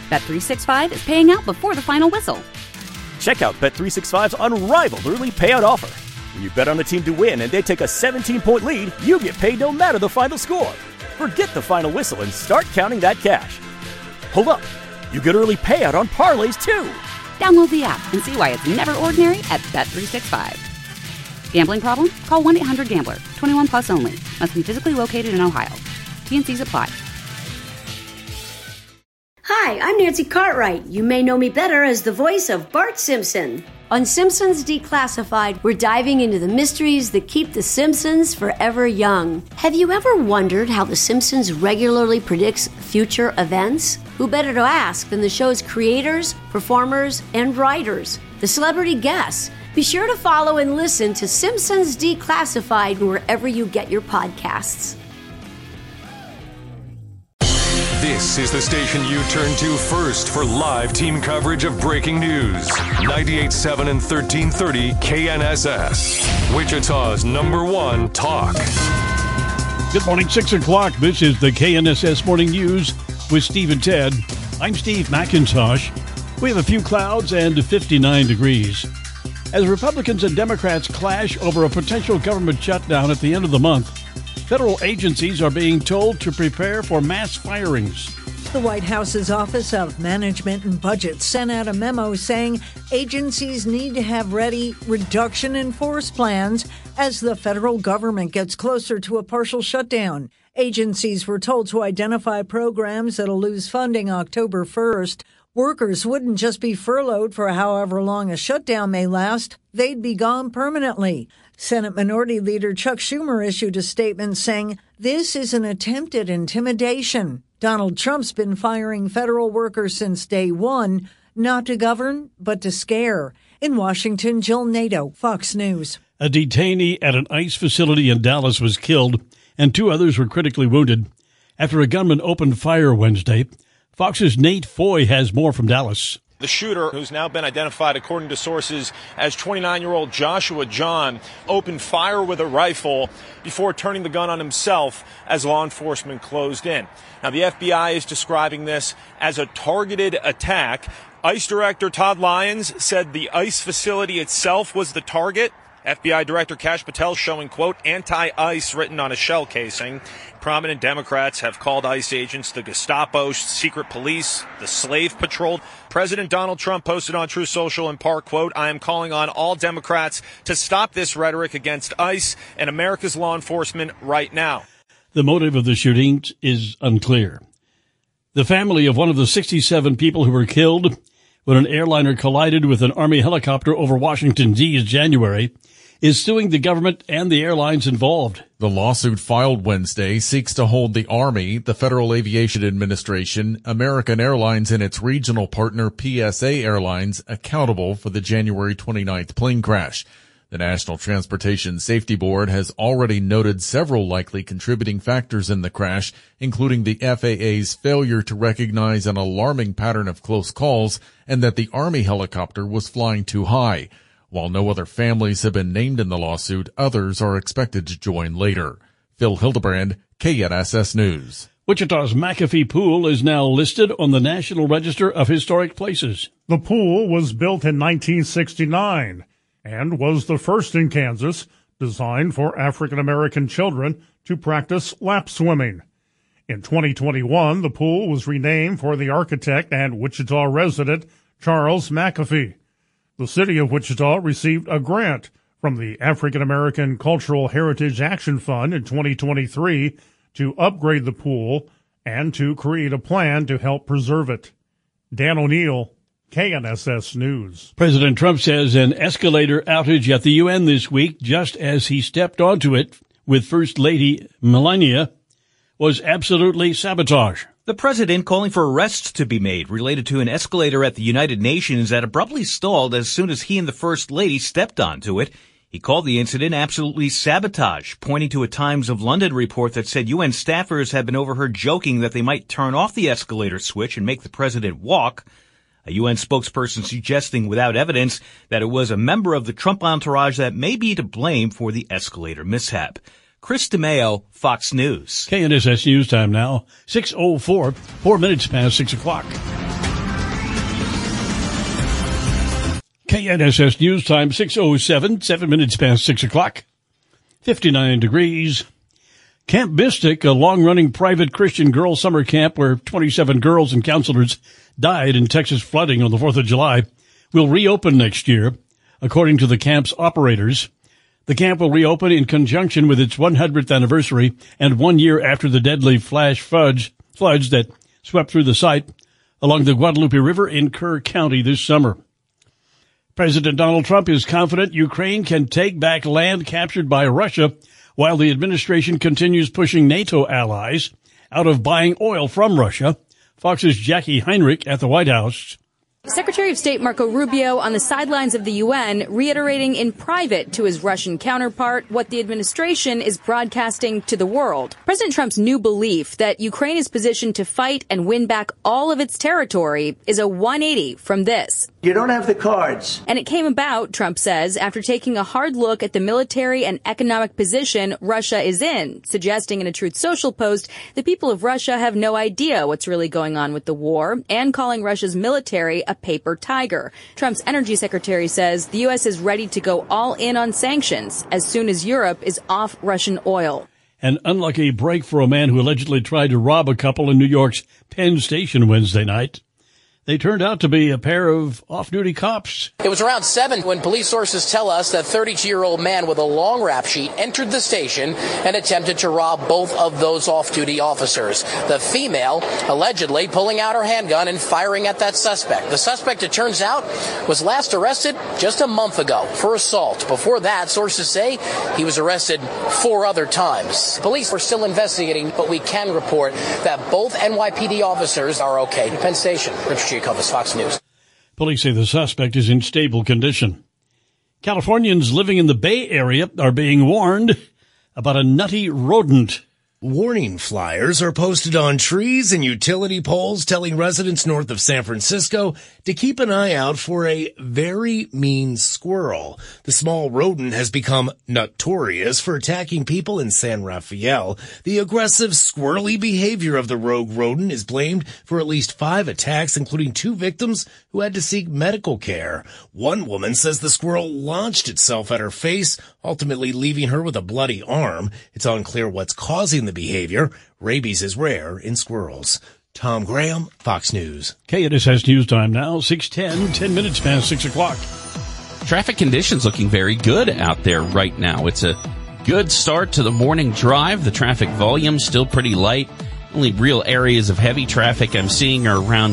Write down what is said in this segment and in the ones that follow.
Bet365 is paying out before the final whistle. Check out Bet365's unrivaled early payout offer. When you bet on a team to win and they take a 17-point lead, you get paid no matter the final score. Forget the final whistle and start counting that cash. Hold up. You get early payout on parlays, too. Download the app and see why it's never ordinary at Bet365. Gambling problem? Call 1-800-GAMBLER. 21 plus only. Must be physically located in Ohio. T&Cs apply. Hi, I'm Nancy Cartwright. You may know me better as the voice of Bart Simpson. On Simpsons Declassified, we're diving into the mysteries that keep the Simpsons forever young. Have you ever wondered how The Simpsons regularly predicts future events? Who better to ask than the show's creators, performers, and writers, the celebrity guests? Be sure to follow and listen to Simpsons Declassified wherever you get your podcasts. This is the station you turn to first for live team coverage of breaking news. 98.7 and 1330 KNSS. Wichita's #1 talk. Good morning, 6 o'clock. This is the KNSS Morning News with Steve and Ted. I'm Steve McIntosh. We have a few clouds and 59 degrees. As Republicans and Democrats clash over a potential government shutdown at the end of the month, federal agencies are being told to prepare for mass firings. The White House's Office of Management and Budget sent out a memo saying agencies need to have ready reduction in force plans as the federal government gets closer to a partial shutdown. Agencies were told to identify programs that'll lose funding October 1st. Workers wouldn't just be furloughed for however long a shutdown may last. They'd be gone permanently. Senate Minority Leader Chuck Schumer issued a statement saying, "This is an attempt at intimidation. Donald Trump's been firing federal workers since day one, not to govern, but to scare." In Washington, Jill Nato, Fox News. A detainee at an ICE facility in Dallas was killed, and 2 others were critically wounded after a gunman opened fire Wednesday. Fox's Nate Foy has more from Dallas. The shooter, who's now been identified according to sources as 29-year-old Joshua John, opened fire with a rifle before turning the gun on himself as law enforcement closed in. Now, the FBI is describing this as a targeted attack. ICE Director Todd Lyons said the ICE facility itself was the target. FBI Director Kash Patel showing, quote, anti-ICE written on a shell casing. Prominent Democrats have called ICE agents the Gestapo, secret police, the slave patrol. President Donald Trump posted on Truth Social in part, quote, I am calling on all Democrats to stop this rhetoric against ICE and America's law enforcement right now. The motive of the shooting is unclear. The family of one of the 67 people who were killed when an airliner collided with an Army helicopter over Washington, D.C. in January is suing the government and the airlines involved. The lawsuit filed Wednesday seeks to hold the Army, the Federal Aviation Administration, American Airlines, and its regional partner PSA Airlines accountable for the January 29th plane crash. The National Transportation Safety Board has already noted several likely contributing factors in the crash, including the FAA's failure to recognize an alarming pattern of close calls and that the Army helicopter was flying too high. While no other families have been named in the lawsuit, others are expected to join later. Phil Hildebrand, KNSS News. Wichita's McAfee Pool is now listed on the National Register of Historic Places. The pool was built in 1969 and was the first in Kansas designed for African-American children to practice lap swimming. In 2021, the pool was renamed for the architect and Wichita resident Charles McAfee. The city of Wichita received a grant from the African American Cultural Heritage Action Fund in 2023 to upgrade the pool and to create a plan to help preserve it. Dan O'Neill, KNSS News. President Trump says an escalator outage at the UN this week, just as he stepped onto it with First Lady Melania, was absolutely sabotage. The president calling for arrests to be made related to an escalator at the United Nations that abruptly stalled as soon as he and the First Lady stepped onto it. He called the incident absolutely sabotage, pointing to a Times of London report that said UN staffers had been overheard joking that they might turn off the escalator switch and make the president walk. A UN spokesperson suggesting without evidence that it was a member of the Trump entourage that may be to blame for the escalator mishap. Chris DeMeo, Fox News. KNSS News time now, 6:04, 4 minutes past 6 o'clock. KNSS News Time, 6:07, 7 minutes past 6 o'clock, 59 degrees. Camp Mystic, a long-running private Christian girls' summer camp where 27 girls and counselors died in Texas flooding on the 4th of July, will reopen next year, according to the camp's operators. The camp will reopen in conjunction with its 100th anniversary and 1 year after the deadly flash floods that swept through the site along the Guadalupe River in Kerr County this summer. President Donald Trump is confident Ukraine can take back land captured by Russia while the administration continues pushing NATO allies out of buying oil from Russia. Fox's Jackie Heinrich at the White House. Secretary of State Marco Rubio on the sidelines of the UN, reiterating in private to his Russian counterpart what the administration is broadcasting to the world. President Trump's new belief that Ukraine is positioned to fight and win back all of its territory is a 180 from this. You don't have the cards. And it came about, Trump says, after taking a hard look at the military and economic position Russia is in, suggesting in a Truth Social post the people of Russia have no idea what's really going on with the war, and calling Russia's military a paper tiger. Trump's energy secretary says the U.S. is ready to go all in on sanctions as soon as Europe is off Russian oil. An unlucky break for a man who allegedly tried to rob a couple in New York's Penn Station Wednesday night. They turned out to be a pair of off-duty cops. It was around 7 when police sources tell us that 32-year-old man with a long rap sheet entered the station and attempted to rob both of those off-duty officers. The female allegedly pulling out her handgun and firing at that suspect. The suspect, it turns out, was last arrested just a month ago for assault. Before that, sources say he was arrested 4 other times. Police are still investigating, but we can report that both NYPD officers are okay. Penn Station, Richard Covers, Fox News. Police say the suspect is in stable condition. Californians living in the Bay Area are being warned about a nutty rodent. Warning flyers are posted on trees and utility poles telling residents north of San Francisco to keep an eye out for a very mean squirrel. The small rodent has become notorious for attacking people in San Rafael. The aggressive, squirrely behavior of the rogue rodent is blamed for at least 5 attacks, including 2 victims who had to seek medical care. One woman says the squirrel launched itself at her face, ultimately leaving her with a bloody arm. It's unclear what's causing the behavior. Rabies is rare in squirrels. Tom Graham, Fox News. KNSS News Time now, 6:10, 10 minutes past 6 o'clock. Traffic conditions looking very good out there right now. It's a good start to the morning drive. The traffic volume still pretty light. Only real areas of heavy traffic I'm seeing are around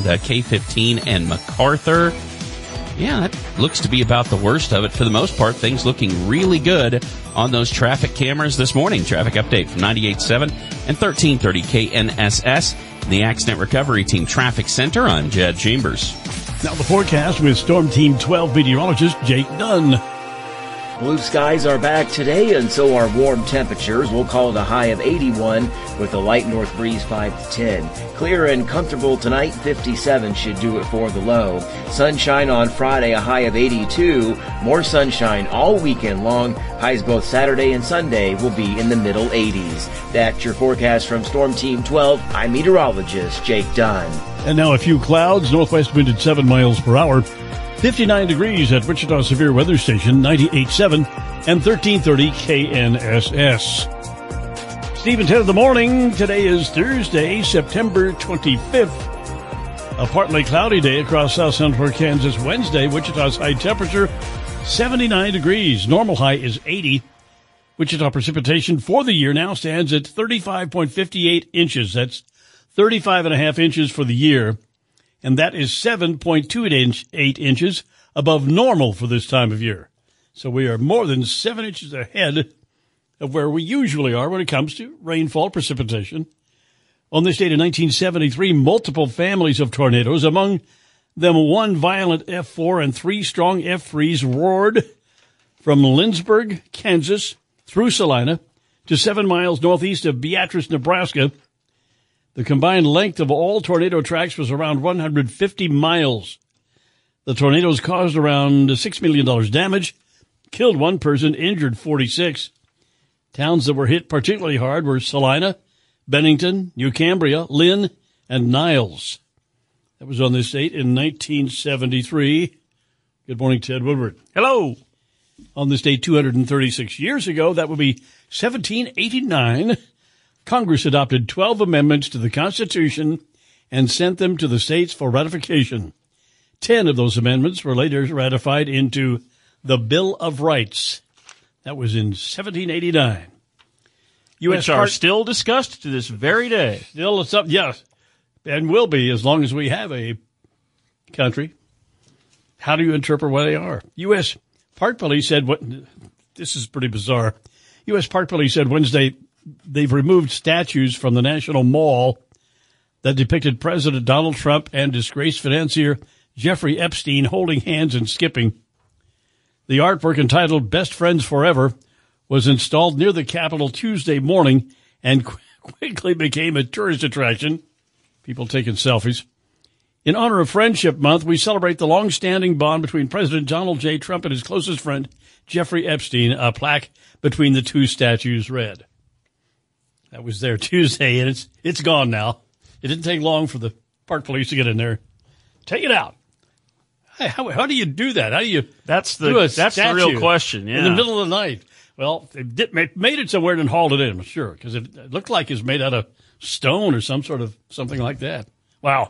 K15 and MacArthur. Yeah, that looks to be about the worst of it. For the most part, things looking really good on those traffic cameras this morning. Traffic update from 98.7 and 1330 KNSS. The Accident Recovery Team Traffic Center, I'm Jed Chambers. Now the forecast with Storm Team 12 meteorologist Jake Dunn. Blue skies are back today, and so are warm temperatures. We'll call it a high of 81 with a light north breeze 5 to 10. Clear and comfortable tonight, 57 should do it for the low. Sunshine on Friday, a high of 82. More sunshine all weekend long. Highs both Saturday and Sunday will be in the middle 80s. That's your forecast from Storm Team 12. I'm meteorologist Jake Dunn. And now a few clouds, northwest wind at 7 miles per hour. 59 degrees at Wichita Severe Weather Station, 98.7 and 1330 KNSS. Steve and Ted in the morning. Today is Thursday, September 25th. A partly cloudy day across south central Kansas. Wednesday, Wichita's high temperature, 79 degrees. Normal high is 80. Wichita precipitation for the year now stands at 35.58 inches. That's 35.5 inches for the year. And that is 7.28 inches above normal for this time of year. So we are more than 7 inches ahead of where we usually are when it comes to rainfall precipitation. On this date in 1973, multiple families of tornadoes, among them 1 violent F4 and 3 strong F3s, roared from Lindsborg, Kansas, through Salina to 7 miles northeast of Beatrice, Nebraska. The combined length of all tornado tracks was around 150 miles. The tornadoes caused around $6 million damage, killed 1 person, injured 46. Towns that were hit particularly hard were Salina, Bennington, New Cambria, Lynn, and Niles. That was on this date in 1973. Good morning, Ted Woodward. Hello. On this day 236 years ago, that would be 1789, Congress adopted 12 amendments to the Constitution and sent them to the states for ratification. 10 of those amendments were later ratified into the Bill of Rights. That was in 1789. Which are still discussed to this very day. Still, yes, and will be as long as we have a country. How do you interpret what they are? U.S. Park Police said, this is pretty bizarre. U.S. Park Police said Wednesday they've removed statues from the National Mall that depicted President Donald Trump and disgraced financier Jeffrey Epstein holding hands and skipping. The artwork, entitled Best Friends Forever, was installed near the Capitol Tuesday morning and quickly became a tourist attraction. People taking selfies. In honor of Friendship Month, we celebrate the long-standing bond between President Donald J. Trump and his closest friend, Jeffrey Epstein. A plaque between the two statues read. That was there Tuesday, and it's gone now. It didn't take long for the Park Police to get in there. Take it out. Hey, how do you do that? How do you That's the real question, yeah. In the middle of the night. Well, they made it somewhere and hauled it in, I'm sure, because it looked like it was made out of stone or something like that. Wow.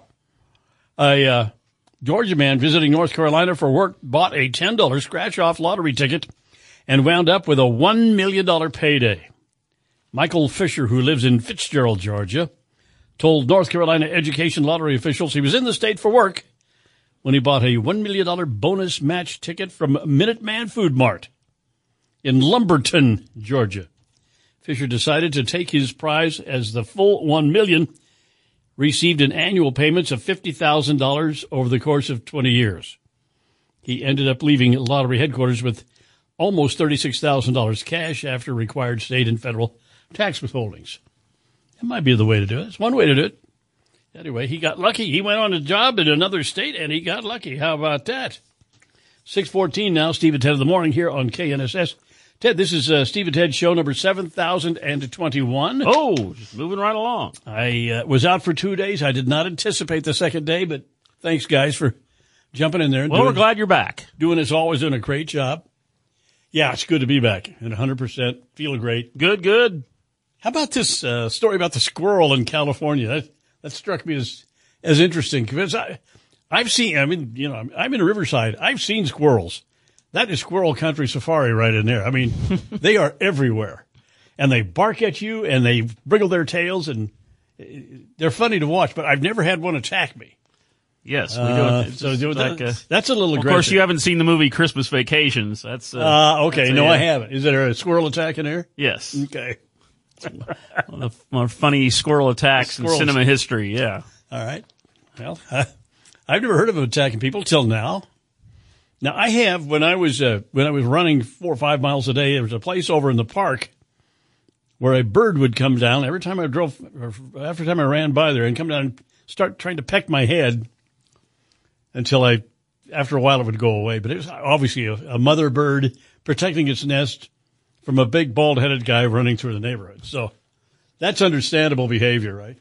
A Georgia man visiting North Carolina for work bought a $10 scratch-off lottery ticket and wound up with a $1 million payday. Michael Fisher, who lives in Fitzgerald, Georgia, told North Carolina education lottery officials he was in the state for work when he bought a $1 million bonus match ticket from Minuteman Food Mart in Lumberton, Georgia. Fisher decided to take his prize as the full $1 million, received in annual payments of $50,000 over the course of 20 years. He ended up leaving lottery headquarters with almost $36,000 cash after required state and federal tax withholdings. That might be the way to do it. It's one way to do it. Anyway, he got lucky. He went on a job in another state, and he got lucky. How about that? 6:14 now, Steve and Ted in the morning here on KNSS. Ted, this is Steve and Ted show number 7021. Oh, just moving right along. I was out for 2 days. I did not anticipate the second day, but thanks, guys, for jumping in there. We're glad you're back. Doing as always, doing a great job. Yeah, it's good to be back and 100%. Feeling great. Good. How about this story about the squirrel in California? That struck me as interesting because I've seen, I'm in Riverside. I've seen squirrels. That is squirrel country safari right in there. I mean, they are everywhere. And they bark at you and they wriggle their tails and they're funny to watch, but I've never had one attack me. Yes, we do. That's a little aggressive. Of course, you haven't seen the movie Christmas Vacations. That's okay. No, I haven't. Is there a squirrel attack in there? Yes. Okay. One of the more funny squirrel attacks in cinema history. Yeah. All right. Well, I've never heard of them attacking people till now. Now I have when I was running 4 or 5 miles a day. There was a place over in the park where a bird would come down every time I ran by there and come down and start trying to peck my head until after a while it would go away. But it was obviously a mother bird protecting its nest from a big bald-headed guy running through the neighborhood. So that's understandable behavior, right?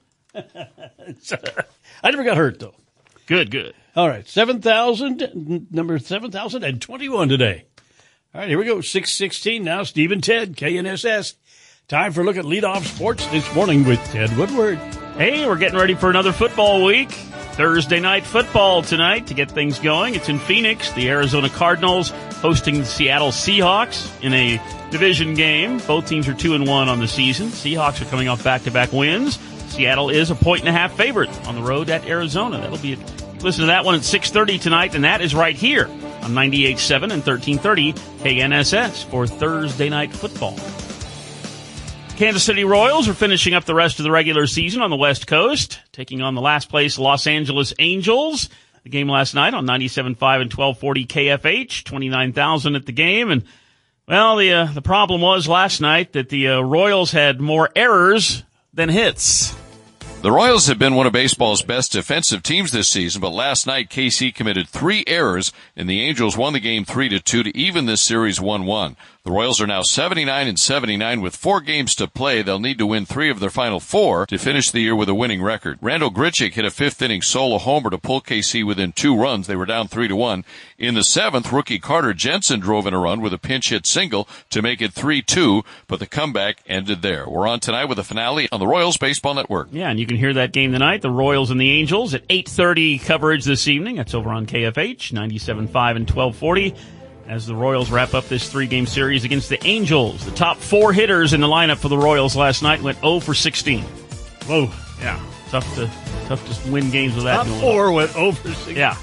I never got hurt, though. Good. All right, number 7,021 today. All right, here we go, 6:16 now. Steve and Ted, KNSS. Time for a look at leadoff sports this morning with Ted Woodward. Hey, we're getting ready for another football week. Thursday night football tonight to get things going. It's in Phoenix. The Arizona Cardinals hosting the Seattle Seahawks in a division game. Both teams are 2-1 on the season. Seahawks are coming off back-to-back wins. Seattle is a 1.5 favorite on the road at Arizona. That'll be it. Listen to that one at 6:30 tonight, and that is right here on 98.7 and 1330 KNSS for Thursday night football. Kansas City Royals are finishing up the rest of the regular season on the West Coast, taking on the last place Los Angeles Angels. The game last night on 97.5 and 1240 KFH, 29,000 at the game. And, well, the problem was last night that the Royals had more errors than hits. The Royals have been one of baseball's best defensive teams this season, but last night KC committed 3 errors, and the Angels won the game 3-2 to even this series 1-1. The Royals are now 79-79 with 4 games to play. They'll need to win 3 of their final 4 to finish the year with a winning record. Randall Grichuk hit a 5th-inning solo homer to pull KC within 2 runs. They were down 3-1. In the 7th, rookie Carter Jensen drove in a run with a pinch hit single to make it 3-2, but the comeback ended there. We're on tonight with the finale on the Royals Baseball Network. Yeah, and you can hear that game tonight, the Royals and the Angels, at 8:30 coverage this evening. That's over on KFH, 97.5 and 1240. As the Royals wrap up this 3-game series against the Angels. The top 4 hitters in the lineup for the Royals last night went 0 for 16. Whoa. Yeah, tough to win games with that. Top 4 went 0 for 16. Yeah.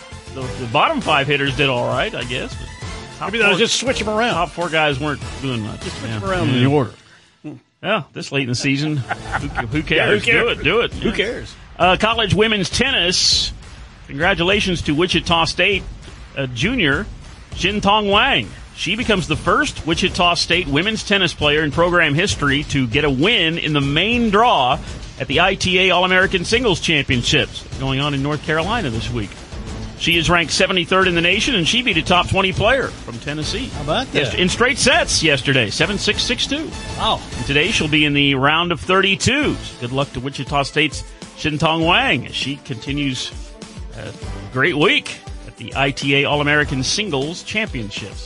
The bottom 5 hitters did all right, I guess. But maybe they'll just switch them around. Top 4 guys weren't doing much. Just switch them around in the order. Yeah, this late in the season, who cares? Yeah, who cares? Do it. Who cares? College women's tennis. Congratulations to Wichita State junior Xintong Wang. She becomes the first Wichita State women's tennis player in program history to get a win in the main draw at the ITA All-American Singles Championships going on in North Carolina this week. She is ranked 73rd in the nation, and she beat a top 20 player from Tennessee. How about that? In straight sets yesterday, 7-6, 6-2. Wow. And today she'll be in the round of 32s. Good luck to Wichita State's Xintong Wang as she continues a great week at the ITA All-American Singles Championships.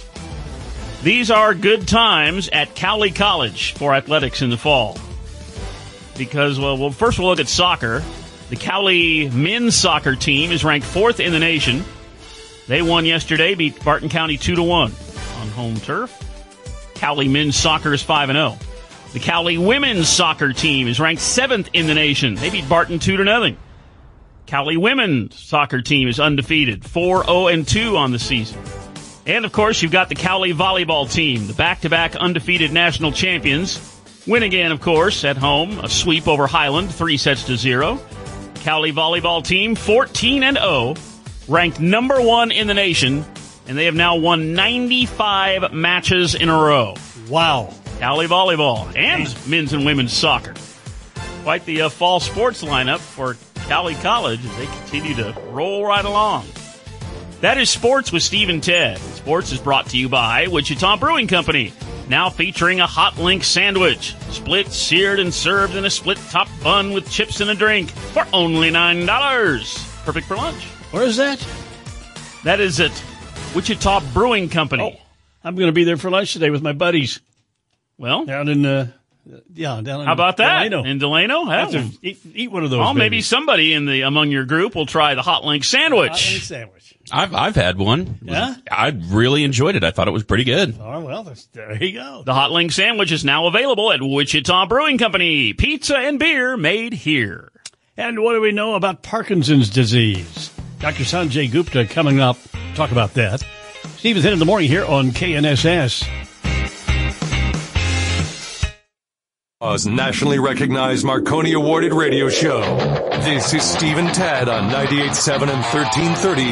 These are good times at Cowley College for athletics in the fall. Because, well, first we'll look at soccer. The Cowley men's soccer team is ranked 4th in the nation. They won yesterday, beat Barton County 2-1 on home turf. Cowley men's soccer is 5-0. The Cowley women's soccer team is ranked 7th in the nation. They beat Barton 2-0. Cowley women's soccer team is undefeated, 4-0-2 on the season. And, of course, you've got the Cowley volleyball team, the back-to-back undefeated national champions. Win again, of course, at home. A sweep over Highland, 3-0. Cowley volleyball team, 14-0, ranked number 1 in the nation, and they have now won 95 matches in a row. Wow. Cowley volleyball and men's and women's soccer. Quite the fall sports lineup for Cowley College as they continue to roll right along. That is Sports with Steve and Ted. Sports is brought to you by Wichita Brewing Company. Now featuring a hot link sandwich. Split, seared, and served in a split-top bun with chips and a drink for only $9. Perfect for lunch. Where is that? That is at Wichita Brewing Company. Oh, I'm going to be there for lunch today with my buddies. Well, down in how about that? Delano. In Delano? Have to eat one of those. Well, maybe somebody among your group will try the hot link sandwich. Hot link sandwich. I've had one. Yeah? I really enjoyed it. I thought it was pretty good. Oh, well, there you go. The hot link sandwich is now available at Wichita Brewing Company. Pizza and beer made here. And what do we know about Parkinson's disease? Dr. Sanjay Gupta coming up. Talk about that. Steve is in the morning here on KNSS. Nationally recognized Marconi awarded radio show. This is Steve and Ted on 98.7 and 1330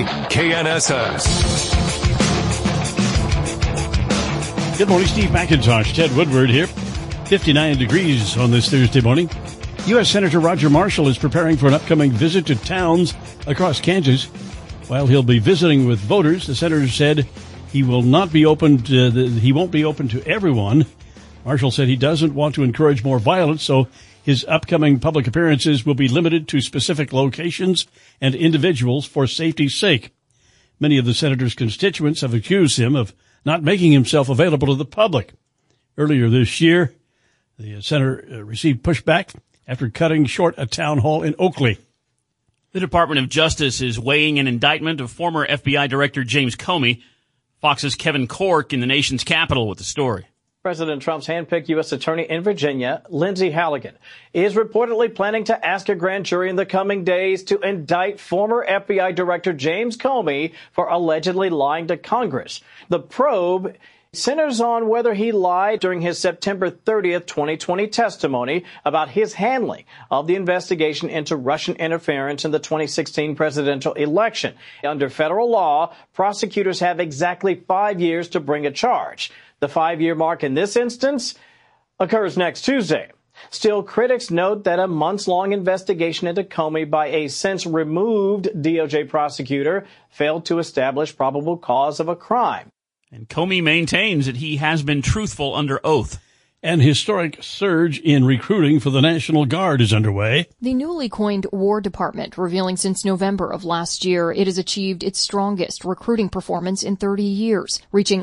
KNSS. Good morning, Steve McIntosh, Ted Woodward here. 59 degrees on this Thursday morning. U.S. Senator Roger Marshall is preparing for an upcoming visit to towns across Kansas. While he'll be visiting with voters, the senator said he won't be open to everyone. Marshall said he doesn't want to encourage more violence, so his upcoming public appearances will be limited to specific locations and individuals for safety's sake. Many of the senator's constituents have accused him of not making himself available to the public. Earlier this year, the senator received pushback after cutting short a town hall in Oakley. The Department of Justice is weighing an indictment of former FBI Director James Comey. Fox's Kevin Corke in the nation's capital with the story. President Trump's handpicked U.S. Attorney in Virginia, Lindsey Halligan, is reportedly planning to ask a grand jury in the coming days to indict former FBI Director James Comey for allegedly lying to Congress. The probe centers on whether he lied during his September 30th, 2020 testimony about his handling of the investigation into Russian interference in the 2016 presidential election. Under federal law, prosecutors have exactly 5 years to bring a charge. The 5-year mark in this instance occurs next Tuesday. Still, critics note that a months-long investigation into Comey by a since-removed DOJ prosecutor failed to establish probable cause of a crime. And Comey maintains that he has been truthful under oath. An historic surge in recruiting for the National Guard is underway. The newly coined War Department revealing since November of last year it has achieved its strongest recruiting performance in 30 years, reaching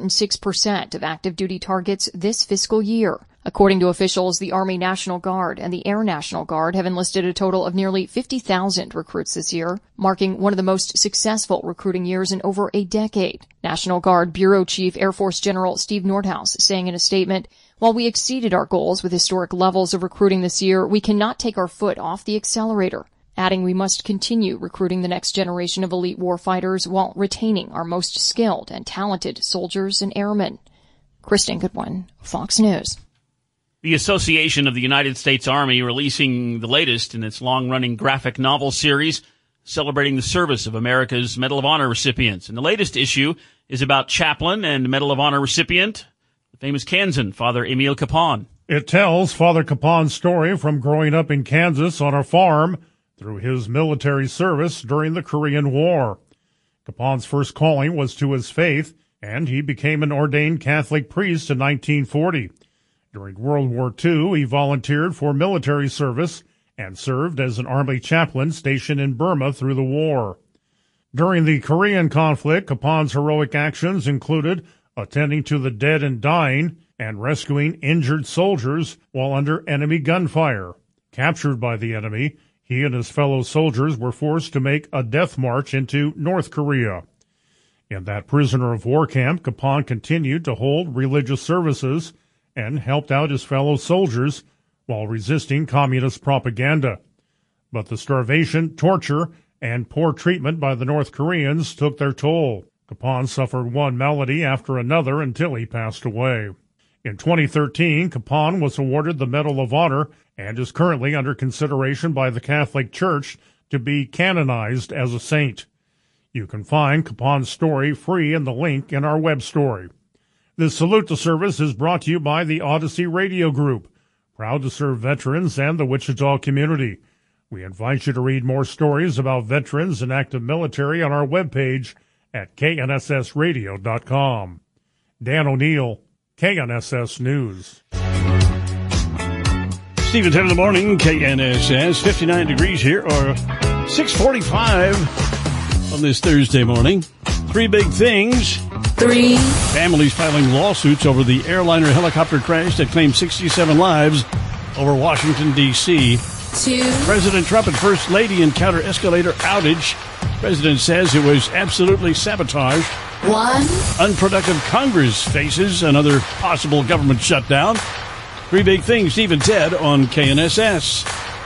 106% of active duty targets this fiscal year. According to officials, the Army National Guard and the Air National Guard have enlisted a total of nearly 50,000 recruits this year, marking one of the most successful recruiting years in over a decade. National Guard Bureau Chief Air Force General Steve Nordhaus saying in a statement, "While we exceeded our goals with historic levels of recruiting this year, we cannot take our foot off the accelerator," adding we must continue recruiting the next generation of elite warfighters while retaining our most skilled and talented soldiers and airmen. Kristen Goodwin, Fox News. The Association of the United States Army releasing the latest in its long-running graphic novel series celebrating the service of America's Medal of Honor recipients. And the latest issue is about chaplain and Medal of Honor recipient, the famous Kansan, Father Emil Kapaun. It tells Father Kapaun's story from growing up in Kansas on a farm through his military service during the Korean War. Kapaun's first calling was to his faith, and he became an ordained Catholic priest in 1940. During World War II, he volunteered for military service and served as an army chaplain stationed in Burma through the war. During the Korean conflict, Kapaun's heroic actions included attending to the dead and dying and rescuing injured soldiers while under enemy gunfire. Captured by the enemy, he and his fellow soldiers were forced to make a death march into North Korea. In that prisoner of war camp, Kapaun continued to hold religious services and helped out his fellow soldiers while resisting communist propaganda. But the starvation, torture, and poor treatment by the North Koreans took their toll. Kapaun suffered one malady after another until he passed away. In 2013, Kapaun was awarded the Medal of Honor and is currently under consideration by the Catholic Church to be canonized as a saint. You can find Kapaun's story free in the link in our web story. This Salute to Service is brought to you by the Odyssey Radio Group, proud to serve veterans and the Wichita community. We invite you to read more stories about veterans and active military on our webpage at knssradio.com. Dan O'Neill, KNSS News. Stephen, 10 in the morning, KNSS, 59 degrees here, or 6:45 on this Thursday morning. Three big things. Families filing lawsuits over the airliner helicopter crash that claimed 67 lives over Washington, D.C. 2. President Trump and First Lady encounter escalator outage. President says it was absolutely sabotaged. 1. Unproductive Congress faces another possible government shutdown. Three big things, Steve and Ted on KNSS.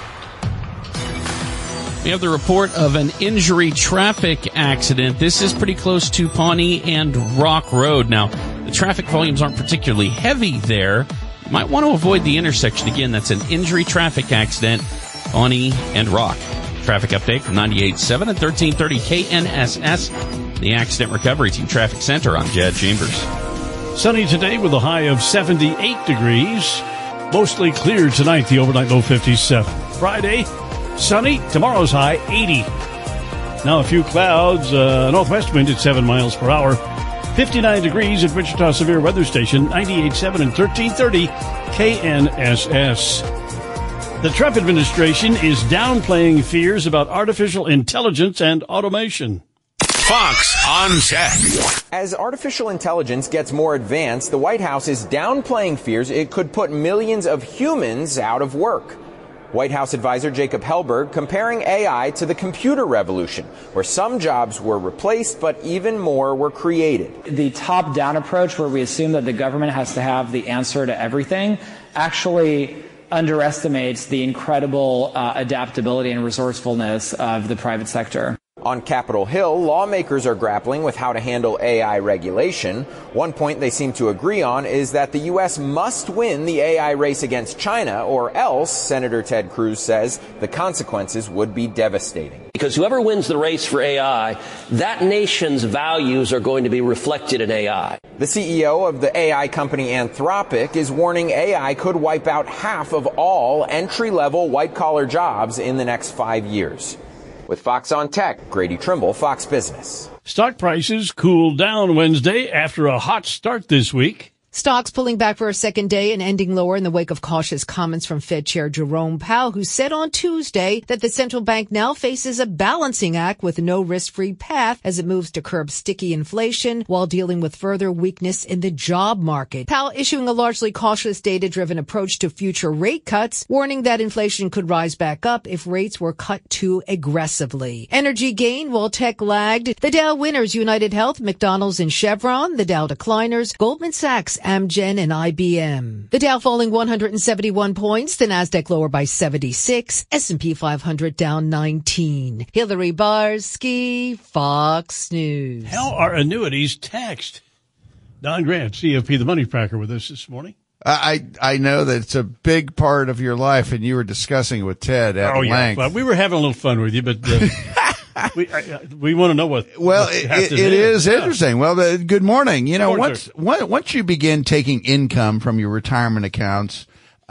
We have the report of an injury traffic accident. This is pretty close to Pawnee and Rock Road. Now, the traffic volumes aren't particularly heavy there. You might want to avoid the intersection. Again, that's an injury traffic accident, Pawnee and Rock. Traffic update from 98.7 and 1330 KNSS. The Accident Recovery Team Traffic Center. I'm Jed Chambers. Sunny today with a high of 78 degrees. Mostly clear tonight, the overnight low 57. Friday, sunny, tomorrow's high 80. Now a few clouds, northwest wind at 7 miles per hour. 59 degrees at Wichita Severe Weather Station, 98.7 and 1330 KNSS. The Trump administration is downplaying fears about artificial intelligence and automation. Fox on Tech. As artificial intelligence gets more advanced, the White House is downplaying fears it could put millions of humans out of work. White House advisor Jacob Hellberg comparing AI to the computer revolution, where some jobs were replaced, but even more were created. The top-down approach, where we assume that the government has to have the answer to everything, actually underestimates the incredible adaptability and resourcefulness of the private sector. On Capitol Hill, lawmakers are grappling with how to handle AI regulation. One point they seem to agree on is that the U.S. must win the AI race against China, or else, Senator Ted Cruz says, the consequences would be devastating. Because whoever wins the race for AI, that nation's values are going to be reflected in AI. The CEO of the AI company Anthropic is warning AI could wipe out half of all entry-level white-collar jobs in the next 5 years. With Fox on Tech, Grady Trimble, Fox Business. Stock prices cooled down Wednesday after a hot start this week. Stocks pulling back for a second day and ending lower in the wake of cautious comments from Fed Chair Jerome Powell, who said on Tuesday that the central bank now faces a balancing act with no risk-free path as it moves to curb sticky inflation while dealing with further weakness in the job market. Powell issuing a largely cautious data-driven approach to future rate cuts, warning that inflation could rise back up if rates were cut too aggressively. Energy gained while tech lagged. The Dow winners United Health, McDonald's, and Chevron. The Dow decliners Goldman Sachs, Amgen, and IBM. The Dow falling 171 points, the Nasdaq lower by 76, S&P 500 down 19. Hillary Barsky, Fox News. How are annuities taxed? Don Grant, CFP, the Money Tracker, with us this morning. I know that it's a big part of your life, and you were discussing it with Ted at length. Well, we were having a little fun with you, but we want to know what. Well, it is interesting. Well, good morning. You know, once you begin taking income from your retirement accounts,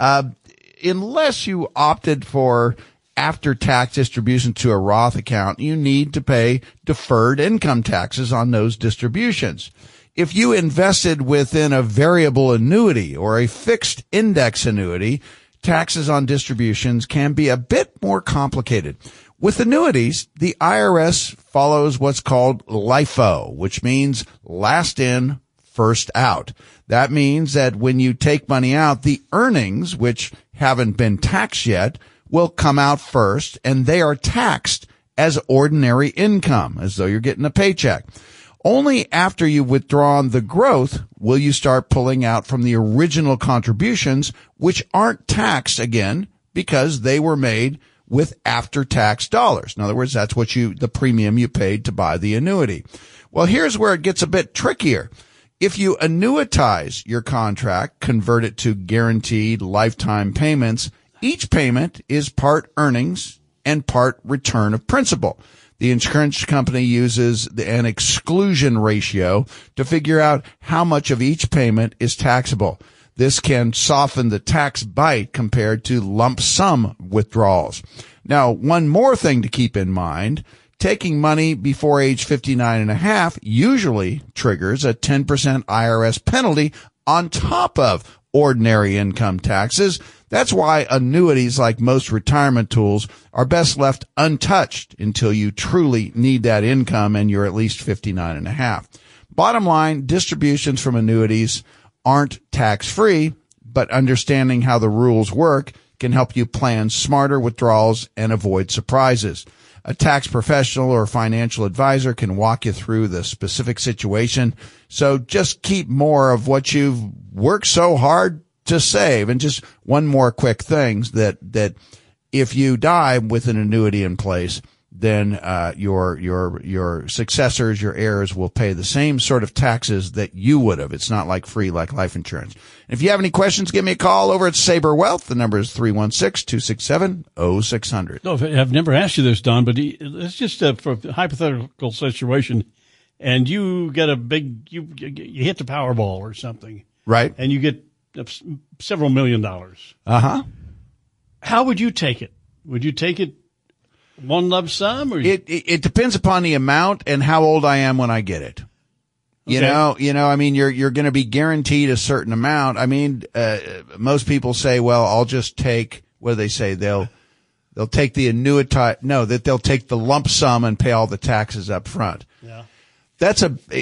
unless you opted for after-tax distribution to a Roth account, you need to pay deferred income taxes on those distributions. If you invested within a variable annuity or a fixed index annuity, taxes on distributions can be a bit more complicated. With annuities, the IRS follows what's called LIFO, which means last in, first out. That means that when you take money out, the earnings, which haven't been taxed yet, will come out first, and they are taxed as ordinary income, as though you're getting a paycheck. Only after you've withdrawn the growth will you start pulling out from the original contributions, which aren't taxed again because they were made with after-tax dollars. In other words, that's what the premium you paid to buy the annuity. Well, here's where it gets a bit trickier. If you annuitize your contract, convert it to guaranteed lifetime payments, each payment is part earnings and part return of principal. The insurance company uses an exclusion ratio to figure out how much of each payment is taxable. This can soften the tax bite compared to lump sum withdrawals. Now, one more thing to keep in mind, taking money before age 59.5 usually triggers a 10% IRS penalty on top of ordinary income taxes. That's why annuities, like most retirement tools, are best left untouched until you truly need that income and you're at least 59.5. Bottom line, distributions from annuities aren't tax-free, but understanding how the rules work can help you plan smarter withdrawals and avoid surprises. A tax professional or financial advisor can walk you through the specific situation. So just keep more of what you've worked so hard to save. And just one more quick thing, that if you die with an annuity in place, then your successors, your heirs, will pay the same sort of taxes that you would have. It's not like free like life insurance. If you have any questions, give me a call over at Sabre Wealth. The number is 316-267-0600. No, I've never asked you this, Don, but it's just for a hypothetical situation, and you get you hit the Powerball or something, right? And you get several $1 million. How would you take it? Would you take it one lump sum, or it depends upon the amount and how old I am when I get it. You know, I mean, you're going to be guaranteed a certain amount. I mean, most people say, well, I'll just take, what do they say? They'll take the annuity. No, that they'll take the lump sum and pay all the taxes up front. Yeah. That's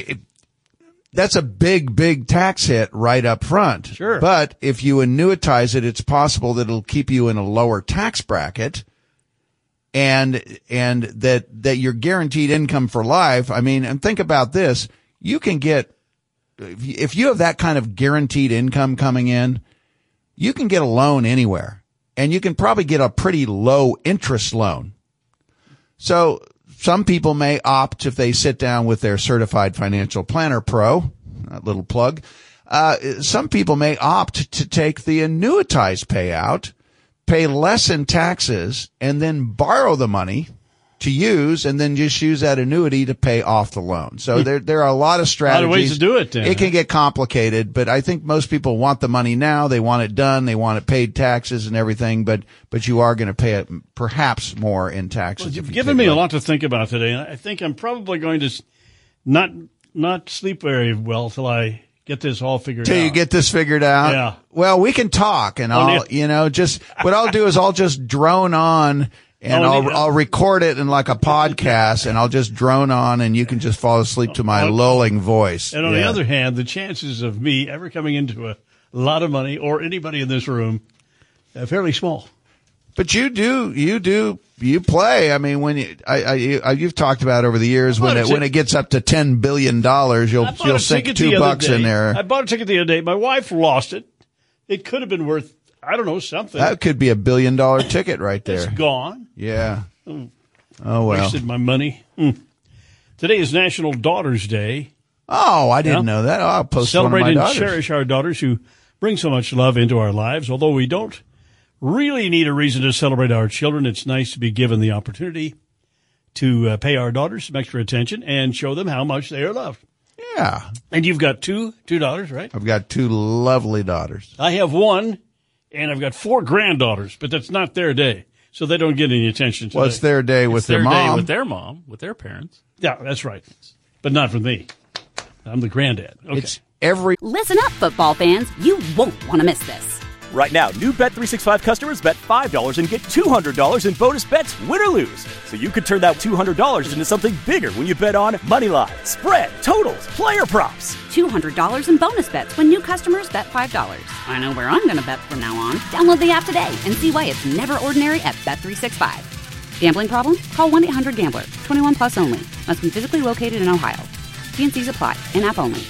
a big tax hit right up front. Sure. But if you annuitize it, it's possible that it'll keep you in a lower tax bracket. And that you're guaranteed income for life. I mean, and think about this. You can get, if you have that kind of guaranteed income coming in, you can get a loan anywhere, and you can probably get a pretty low interest loan. So some people may opt, if they sit down with their certified financial planner pro, a little plug, some people may opt to take the annuitized payout, pay less in taxes, and then borrow the money to use and then just use that annuity to pay off the loan. So there are a lot of strategies. A lot of ways to do it then. It can get complicated, but I think most people want the money now. They want it done. They want it paid taxes and everything, but you are going to pay it perhaps more in taxes. Well, you've given me a lot to think about today, and I think I'm probably going to not sleep very well till I get this all figured out. Till you get this figured out? Yeah. Well, we can talk, and what I'll do is I'll just drone on. And I'll record it in like a podcast, and I'll just drone on, and you can just fall asleep to my lulling voice. And on the other hand, the chances of me ever coming into a lot of money or anybody in this room are fairly small. But you play. I mean, when you've talked about over the years when it gets up to $10 billion, you'll sink $2 in there. I bought a ticket the other day. My wife lost it. It could have been worth, I don't know, something. That could be $1 billion ticket right there. It's gone. Yeah. Oh well. Wasted my money. Today is National Daughters Day. Oh, I didn't know that. I'll post one of my daughters. Celebrate and cherish our daughters who bring so much love into our lives. Although we don't really need a reason to celebrate our children, it's nice to be given the opportunity to pay our daughters some extra attention and show them how much they are loved. Yeah. And you've got two daughters, right? I've got 2 lovely daughters. I have one. And I've got 4 granddaughters, but that's not their day, so they don't get any attention today. Well, it's their day with their mom. Day with their mom, with their parents. Yeah, that's right. But not for me. I'm the granddad. Okay. It's every... Listen up, football fans. You won't want to miss this. Right now, new Bet365 customers bet $5 and get $200 in bonus bets, win or lose. So you could turn that $200 into something bigger when you bet on money line, spread, totals, player props. $200 in bonus bets when new customers bet $5. I know where I'm going to bet from now on. Download the app today and see why it's never ordinary at Bet365. Gambling problem? Call 1-800-GAMBLER. 21 plus only. Must be physically located in Ohio. T&Cs apply. In-app only.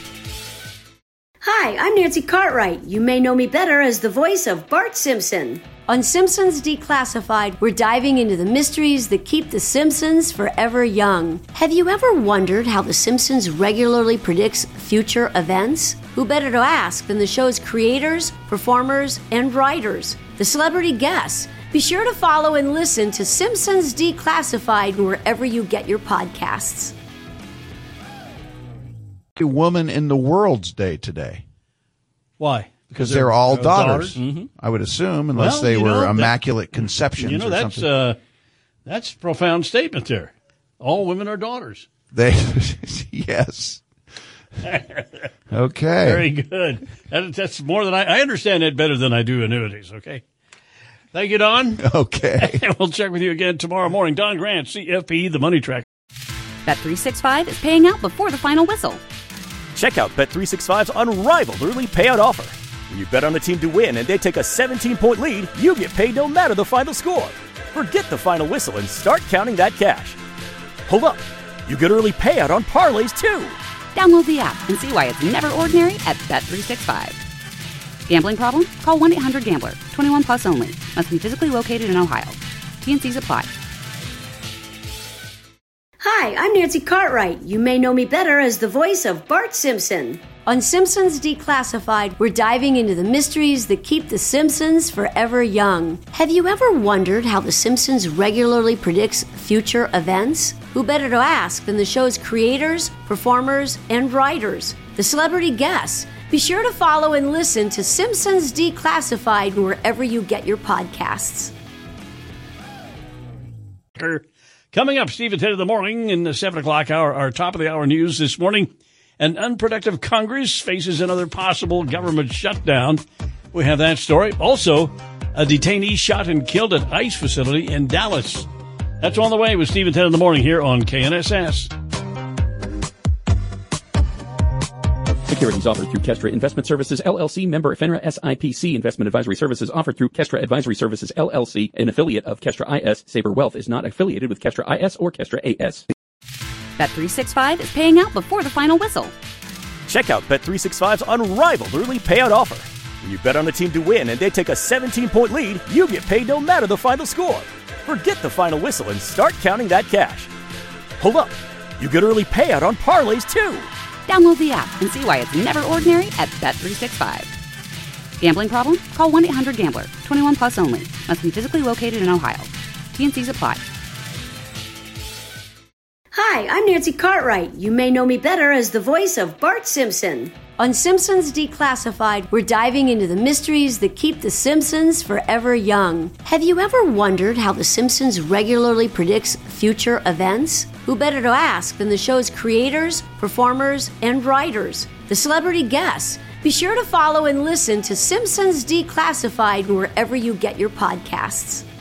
Hi, I'm Nancy Cartwright. You may know me better as the voice of Bart Simpson. On Simpsons Declassified, we're diving into the mysteries that keep the Simpsons forever young. Have you ever wondered how the Simpsons regularly predicts future events? Who better to ask than the show's creators, performers, and writers, the celebrity guests? Be sure to follow and listen to Simpsons Declassified wherever you get your podcasts. Woman in the World's Day today. Why? Because they're all daughters. Mm-hmm. I would assume, unless they were immaculate conceptions. That's a profound statement there. All women are daughters. Yes. Okay. Very good. That's more than I understand it better than I do annuities. Okay. Thank you, Don. Okay. And we'll check with you again tomorrow morning. Don Grant, CFP, the Money Tracker. Bet365 is paying out before the final whistle. Check out Bet365's unrivaled early payout offer. When you bet on a team to win and they take a 17-point lead, you get paid no matter the final score. Forget the final whistle and start counting that cash. Hold up. You get early payout on parlays, too. Download the app and see why it's never ordinary at Bet365. Gambling problem? Call 1-800-GAMBLER. 21 plus only. Must be physically located in Ohio. T&Cs apply. Hi, I'm Nancy Cartwright. You may know me better as the voice of Bart Simpson. On Simpsons Declassified, we're diving into the mysteries that keep the Simpsons forever young. Have you ever wondered how the Simpsons regularly predicts future events? Who better to ask than the show's creators, performers, and writers, the celebrity guests? Be sure to follow and listen to Simpsons Declassified wherever you get your podcasts. Coming up, Steve, at 10 in the morning in the 7 o'clock hour, our top of the hour news this morning. An unproductive Congress faces another possible government shutdown. We have that story. Also, a detainee shot and killed at ICE facility in Dallas. That's on the way with Steve at 10 in the morning here on KNSS. Securities offered through Kestra Investment Services, LLC, member FINRA SIPC. Investment advisory services offered through Kestra Advisory Services, LLC, an affiliate of Kestra IS. Saber Wealth is not affiliated with Kestra IS or Kestra AS. Bet365 is paying out before the final whistle. Check out Bet365's unrivaled early payout offer. When you bet on a team to win and they take a 17-point lead, you get paid no matter the final score. Forget the final whistle and start counting that cash. Hold up. You get early payout on parlays, too. Download the app and see why it's never ordinary at Bet365. Gambling problem? Call 1-800-GAMBLER. 21 plus only. Must be physically located in Ohio. T&Cs apply. Hi, I'm Nancy Cartwright. You may know me better as the voice of Bart Simpson. On Simpsons Declassified, we're diving into the mysteries that keep The Simpsons forever young. Have you ever wondered how The Simpsons regularly predicts future events? Who better to ask than the show's creators, performers, and writers, the celebrity guests? Be sure to follow and listen to Simpsons Declassified wherever you get your podcasts.